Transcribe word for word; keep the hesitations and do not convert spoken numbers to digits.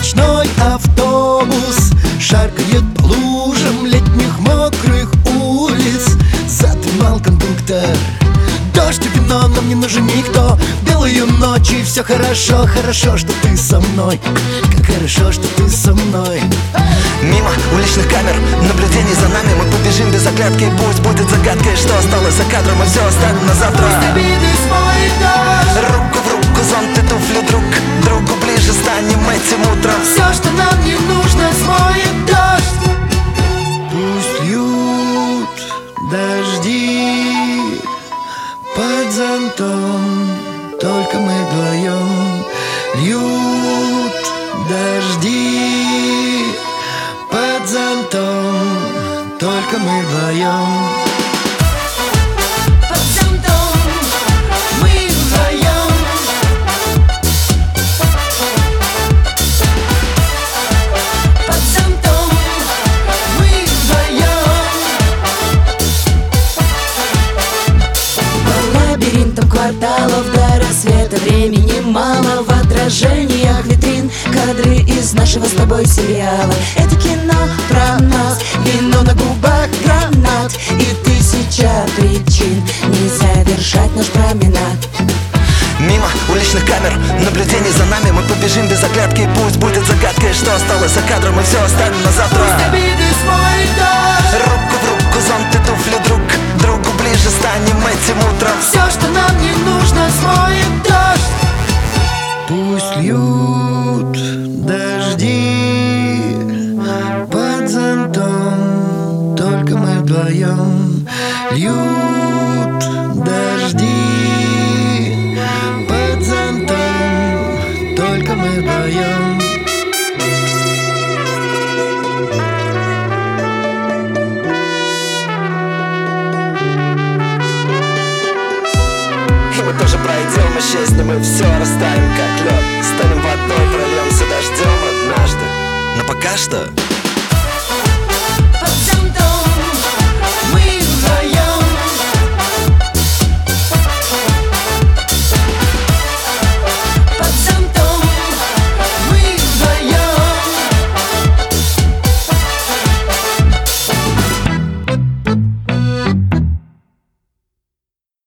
ночной автобус шаркает по лужам летних мокрых улиц. Задремал кондуктор. Дождь и вино, нам не нужен никто. В белую ночь и все хорошо. Хорошо, что ты со мной. Как хорошо, что ты со мной. Мимо уличных камер, наблюдений за нами. Мы побежим без оглядки, пусть будет загадкой, что осталось за кадром, и все оставим на завтра. Руку в руку, зонт и туфли друг другу ближе станем этим утром. Все, что нам не нужно, смоет дождь. Пусть льют дожди под зонтом, только мы вдвоем. Льют дожди под зонтом, только мы вдвоем. Под зонтом мы вдвоем. Под зонтом мы вдвоем. По лабиринтам кварталов до рассвета времени мало. В отражениях витрин кадры из нашего с тобой сериала. Это кино про нас, вино на губах, гранат и тысяча причин не завершать наш променад. Мимо уличных камер, наблюдений за нами. Мы побежим без оглядки, пусть будет загадкой, что осталось за кадром, и все оставим на завтра. Руку в руку, зонт и туфли друг другу ближе станем этим утром. Все, что нам не нужно, смоет дождь. Пусть льют дожди под зонтом, только мы вдвоем. Льют дожди под зонтом, только мы вдвоем. И мы тоже пройдем, исчезнем, и все растаем как лед. Станем водой, прольемся дождем однажды. Но пока что